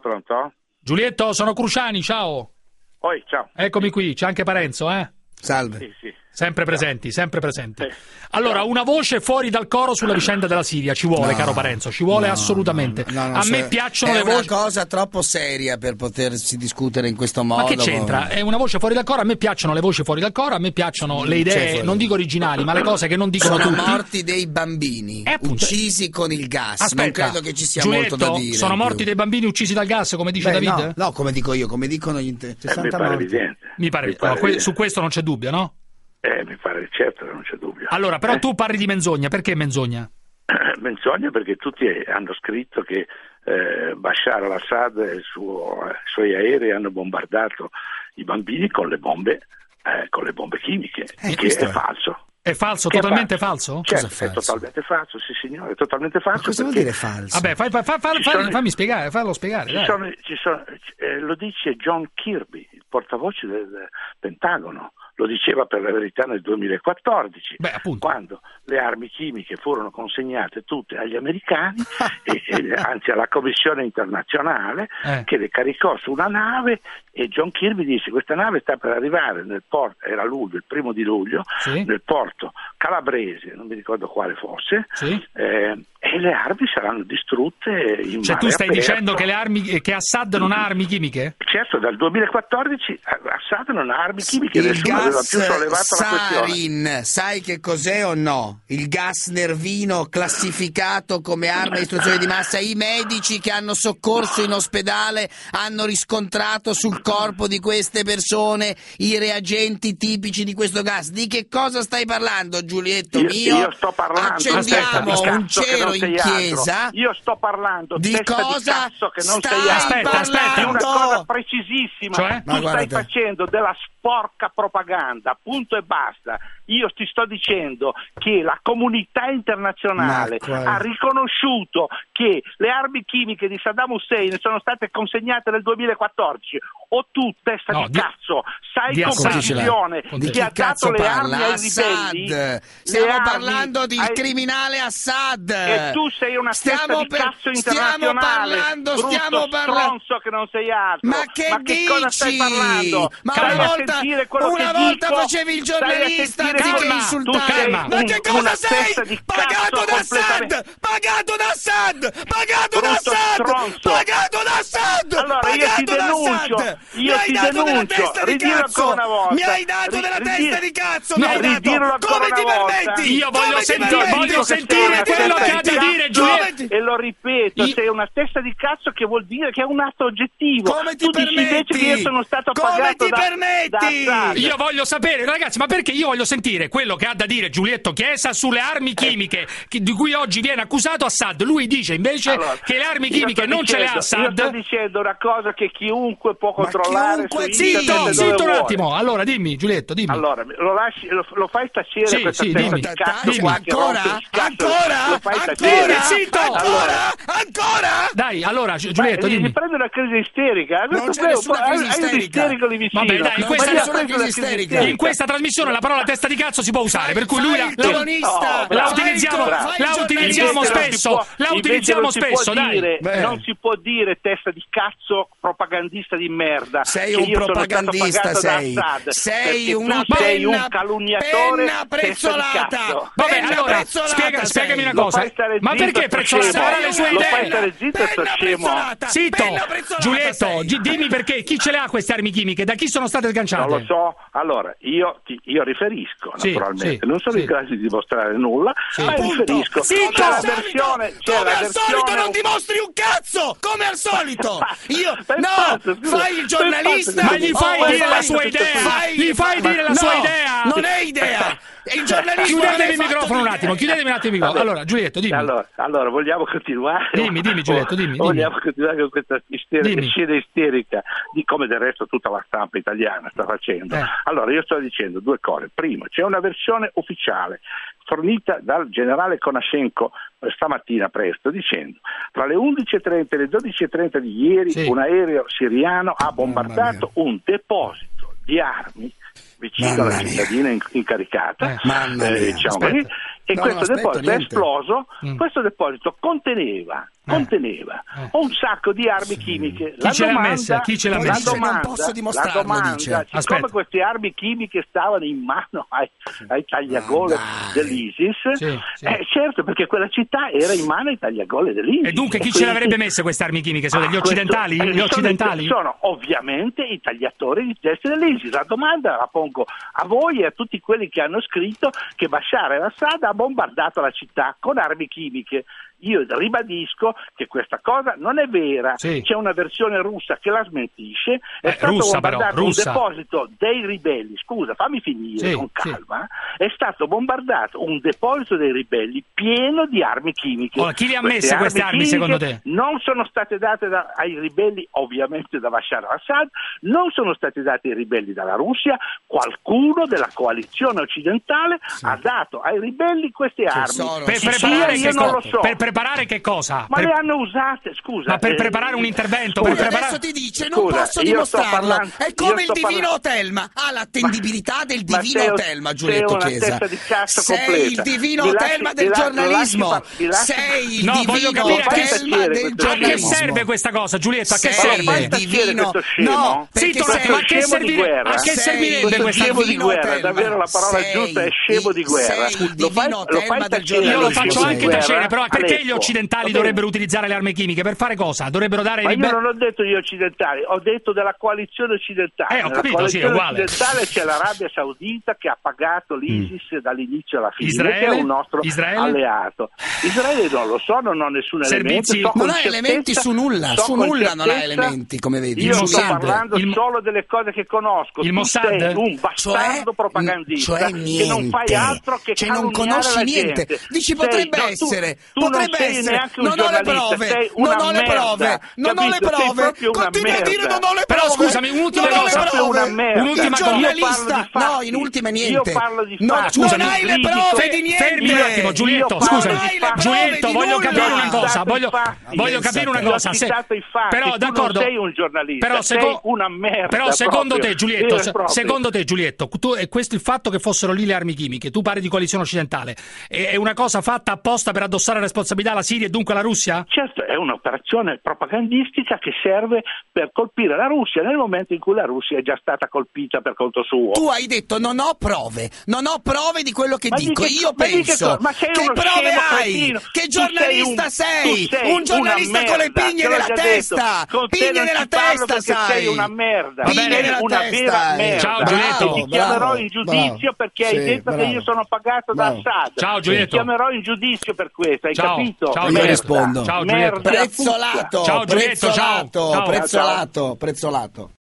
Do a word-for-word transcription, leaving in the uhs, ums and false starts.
pronto? Giulietto, sono Cruciani, ciao. Oi, ciao. Eccomi qui, c'è anche Parenzo, eh? Salve. Sì, sì. Sempre presenti, sempre presenti. Sì. Allora, una voce fuori dal coro sulla vicenda della Siria, ci vuole, No, caro Parenzo, ci vuole no, assolutamente. no, no, no, a me se- piacciono è le voci... una cosa troppo seria per potersi discutere in questo modo. Ma che c'entra? È una voce fuori dal coro, a me piacciono le voci fuori dal coro, a me piacciono le idee, fuori. non dico originali, ma le cose che non dicono Sono tutti. morti dei bambini, Eh, appunto. uccisi con il gas. Aspetta, non credo che ci sia Giulietto, molto da dire. sono in morti più. dei bambini uccisi dal gas, come dice Beh, Davide? no, no, come dico io, come dicono gli inter... Eh, mi pare evidente. Mi pare, Mi pare no, que- evidente. su questo non c'è dubbio, no? Eh, mi pare certo che non c'è dubbio. Allora, però Eh, tu parli di menzogna, perché menzogna? Menzogna perché tutti hanno scritto che eh, Bashar al-Assad e il suo, eh, i suoi aerei hanno bombardato i bambini con le bombe, eh, con le bombe chimiche, Eh, che questo è è. falso. È falso, Che è totalmente falso? Certo, Cosa è è falso? totalmente falso, sì signore, è totalmente falso. Ma cosa vuol perché dire falso? Vabbè, fai, fai, fai, fai- Ci fai- sono- fammi spiegare, fallo spiegare. Ci dai. sono, ci sono, eh, lo dice John Kirby, il portavoce del Pentagono, lo diceva per la verità nel duemilaquattordici, Beh, appunto. quando le armi chimiche furono consegnate tutte agli americani, e, e, anzi alla Commissione internazionale, Eh. che le caricò su una nave, e John Kirby disse: questa nave sta per arrivare nel porto, era luglio, il primo di luglio, Sì. nel porto calabrese, non mi ricordo quale fosse, Sì. eh, e le armi saranno distrutte in Cioè mare tu stai aperto. dicendo che le armi che Assad non ha armi chimiche? Certo, dal duemilaquattordici Assad non ha armi chimiche, Il nessuno aveva gas più sollevato la questione. sarin, sai che cos'è o no? Il gas nervino classificato come arma di distruzione di massa. I medici che hanno soccorso in ospedale hanno riscontrato sul corpo di queste persone i reagenti tipici di questo gas. Di che cosa stai parlando, Giulietto Io, mio? io sto parlando Accendiamo testa di un cazzo che cero non in sei altro. chiesa. Io sto parlando Di testa cosa di cazzo che non stai sei altro. Aspetta, aspetta. Di una parlando? cosa precisissima. Cioè? Tu Ma stai guarda te. facendo della sporca propaganda, punto e basta. Io ti sto dicendo che la comunità internazionale Ma quale- ha riconosciuto che le armi chimiche di Saddam Hussein sono state consegnate nel duemilaquattordici. O tu, testa No, di di- cazzo, sai di con Assad. precisione Di chi chi ha cazzo dato le parla? armi ai Assad. ribelli? Le Stiamo armi parlando del ai- criminale Assad. E tu sei una testa Stiamo di per- cazzo stiamo internazionale, parlando, brutto stiamo parlando. stronzo che non sei altro. Ma che dici? cosa stai parlando? Ma Stai una a volta, sentire quello una che volta dico? facevi il Stai a giornalista sentire anziché quello- insultare. tu sei Ma un- che cosa una sei? testa di Pagato cazzo da completamente- Assad! Pagato da Assad! Pagato da Brutto Assad! stronzo. Pagato da Assad! Allora io ti Pagato da denuncio, Assad! io Mi hai ti dato della denuncio, testa di ridillo cazzo! ancora una volta. Mi hai dato Ri- della ridillo- testa di cazzo! No, Mi hai dato! ridirlo ancora Come ti una volta. permetti? Io voglio Come ti sentire- permetti? voglio Dico che sentire sei una quello testa che ha di da dire, cazzo, Giulietto. e lo ripeto, Io- sei una testa di cazzo, che vuol dire che è un atto oggettivo. Come ti tu dici invece permetti? che io sono stato Come pagato ti da, permetti? da Assad. Io voglio sapere, ragazzi, ma perché io voglio sentire quello che ha da dire Giulietto Chiesa sulle armi chimiche che- di cui oggi viene accusato Assad. Lui dice invece Allora, che le armi io chimiche sto non ce le ha dicendo- Io sto Assad. dicendo una cosa che chiunque può Ma controllare chiunque- su Zitto, internet dove Zitto un vuole. attimo, allora dimmi Giulietto, dimmi. Allora, lo, lasci, lo, lo fai tacere Sì, questa sì, testa dimmi. di cazzo Dimmi. qua che Ancora? rompe il cazzo, Ancora? lo fai Ancora? tacere. Zitto! Ancora? Ancora? Dai, allora Gi- Giulietto, Ma, dimmi. Mi prende una crisi isterica. Non c'è nessuna hai, crisi hai un isterica. isterico lì vicino. Vabbè, dai, in Ma questa- ti ha nessuna preso una crisi isterica. In questa trasmissione la parola testa di cazzo si può usare, per cui lui la, Fai il la- cronista, No, la fai utilizziamo, il- la fai il utilizziamo giornalista. spesso, Non si può- la invece utilizziamo non si può spesso, dai. dire- Beh. non si può dire testa di cazzo propagandista di merda. Sei che un io sono stato propagandista, pagato da sei. Assad, Sei perché una tu sei penna- un calunniatore, penna prezzolata. testa di cazzo. Vabbè, Penna allora, prezzolata spiega- sei. spiegami una Lo cosa. fai stare Ma zitto, perché sto prezzolata? scemo. Ora le sue Lo fai idee. stare zitto, sto Penna scemo. prezzolata. Zitto, Penna prezzolata Giulietto, sei. gi- dimmi perché, chi ce le ha queste armi chimiche? Da chi sono state sganciate? Non lo so, allora io, ti, io riferisco Sì, naturalmente, sì, non sono sì. in grado di dimostrare nulla, Sì. ma Appunto. riferisco. Sì, C'è come la al versione, c'è Come la al solito versione non dimostri un cazzo! Come al solito! Io Fai no, pazzo, scusa. fai il Fai giornalista! pazzo, Ma gli Oh, fai oh, dire la fai sua tutto idea! Fai- Gli fai dire la no, sua idea! Non è idea! È il giornalismo. Chiudetemi non è il fatto microfono un di attimo, idee. chiudetemi un attimo il microfono. Allora, Giulietto, dimmi. Allora, allora, vogliamo continuare? Dimmi, dimmi, Giulietto, dimmi, O Vogliamo dimmi. continuare con questa isterica, Dimmi. scena isterica di come del resto tutta la stampa italiana sta facendo. Eh. Allora, io sto dicendo due cose. Primo, c'è una versione ufficiale fornita dal generale Konashenko eh, stamattina presto, dicendo tra le undici e trenta e le dodici e trenta di ieri Sì. un aereo siriano ha bombardato mia. un deposito di armi vicino Mamma alla mia. cittadina in- incaricata, Eh. Mamma eh, mia. diciamo Aspetta. così, e No, questo non aspetto deposito è niente. esploso. Mm. Questo deposito conteneva conteneva Eh. un sacco di armi chimiche. Chi ce l'ha messa? Chi ce l'ha la messa? domanda, Non posso la dimostrarlo, domanda, dice. siccome Aspetta. queste armi chimiche stavano in mano ai, ai tagliagole Ah, dai. dell'ISIS, Sì, sì. Eh, certo, perché quella città era in mano ai tagliagole dell'ISIS. E dunque chi ce quindi- le avrebbe messe queste armi chimiche? Sono Ah, degli questo- occidentali? eh, Gli sono- occidentali? Sono ovviamente i tagliatori di teste dell'ISIS. La domanda la pongo a voi e a tutti quelli che hanno scritto che Bashar al-Assad ha bombardato la città con armi chimiche. Io ribadisco che questa cosa non è vera, Sì. c'è una versione russa che la smentisce, è Eh, stato russa però, bombardato russa. un deposito dei ribelli, scusa fammi finire Sì, con sì. calma, è stato bombardato un deposito dei ribelli pieno di armi chimiche. Ora, chi le ha Queste messe queste armi, chimiche secondo te? Non sono state date da- ai ribelli ovviamente da Bashar al-Assad, non sono state date ai ribelli dalla Russia, qualcuno della coalizione occidentale ha dato ai ribelli queste armi. sono- Per Chi preparare, io che non co- lo so. per preparare che cosa? Ma Per- le hanno usate, scusa. Ma per eh, preparare un intervento, scusa, per Lui preparare- adesso ti dice non Scusa, posso io sto dimostrarlo. parlando- È io come il sto divino parlando- Telma, ha l'attendibilità del Ma divino sei un- Telma, Giulietto sei una Chiesa. testa di cazzo Sei completa. il divino Mi lasci- Telma mi del la- giornalismo. mi lasci- mi lasci- Sei il No, voglio divino capire a che- Telma del questo A che giornalismo. serve questa cosa, Giulietto? A che Sei serve? il divino. questo scemo? No, Sì, perché Tonati, sei ma a che, scemo di servire- guerra. a che Sei servirebbe il questa scemo di divino guerra, Telma. davvero la parola Sei- giusta è scemo di guerra. Sei il Lo fai- divino lo fai Telma del tacere, Io lo giornalismo. faccio scemo di anche guerra, tacere, però perché gli Aleppo. occidentali Va bene. dovrebbero utilizzare le armi chimiche? Per fare cosa? Dovrebbero dare ai Ma io ribelli? non ho detto gli occidentali, ho detto della coalizione occidentale. Eh, ho Nella capito, sì, è coalizione uguale. occidentale c'è l'Arabia Saudita che ha pagato l'ISIS dall'inizio alla fine, Israele? che è un nostro Israele? alleato. Israele non lo so, non ho nessun Servizi? elemento. So Non con ha certezza- elementi su nulla, so su con nulla non ha certezza- elementi, come vedi. Io Il sto Mossad? parlando Il Mo- solo delle cose che conosco. Il Tu Mossad? sei un Cioè, bastardo propagandista cioè che niente, non fai altro che cioè non calunniare conosci la niente. gente. Dici Sei- potrebbe no, tu- essere, tu potrebbe non sei essere. neanche un Non ho le giornalista, prove, sei una non ho le merda, prove, non ho le capito? Sei prove. proprio una Continui a dire merda. non ho le Però prove. scusami, un'ultima non ho cosa. le prove. Una merda. Un'ultima Il cosa. giornalista, Io parlo di no, fatti. in ultima Io niente. parlo di No, fatti. non Scusami, hai le critico- prove Fe- di niente. fermi un attimo, Giulietto, Io parlo scusami. di Non hai le fatti. Giulietto, prove di voglio nulla. capire una cosa. Citato i Voglio, fatti. voglio capire una Ti ho cosa. Se- citato i fatti, però, tu d'accordo. non sei un giornalista, Però, sei seco- una merda. Però secondo proprio. te, Giulietto, Eh, se- proprio. secondo te, Giulietto, tu, e questo il fatto che fossero lì le armi chimiche, tu parli di coalizione occidentale, è, è una cosa fatta apposta per addossare la responsabilità alla Siria e dunque alla Russia? Certo, è un'operazione propagandistica che serve per colpire la Russia nel momento in cui la Russia è già stata colpita per conto suo. Tu hai detto non ho prove, non ho prove di quello che Ma di dico. che- Io ma di che penso cosa? Ma sei che uno prove scemo hai? cretino. Che Tu giornalista sei un- sei? tu sei Un giornalista una con le merda, pigne te l'ho nella già testa. detto. Con te Pigne non nella ci parlo testa, perché sai. sei una merda. Pigne Sei nella una testa. vera eh. merda. Ciao, Giulietto. E ti chiamerò Bravo, in giudizio bravo. perché hai Sì, detto bravo. che io sono pagato Bravo. da Assad. Ciao, Ti Giulietto. chiamerò in giudizio per questo, hai Ciao. capito? Ciao, Io Giulietto. rispondo. Ciao, Giulietto. Merda. Prezzolato, Ciao, Giulietto, ciao. prezzolato, Ciao. prezzolato, prezzolato.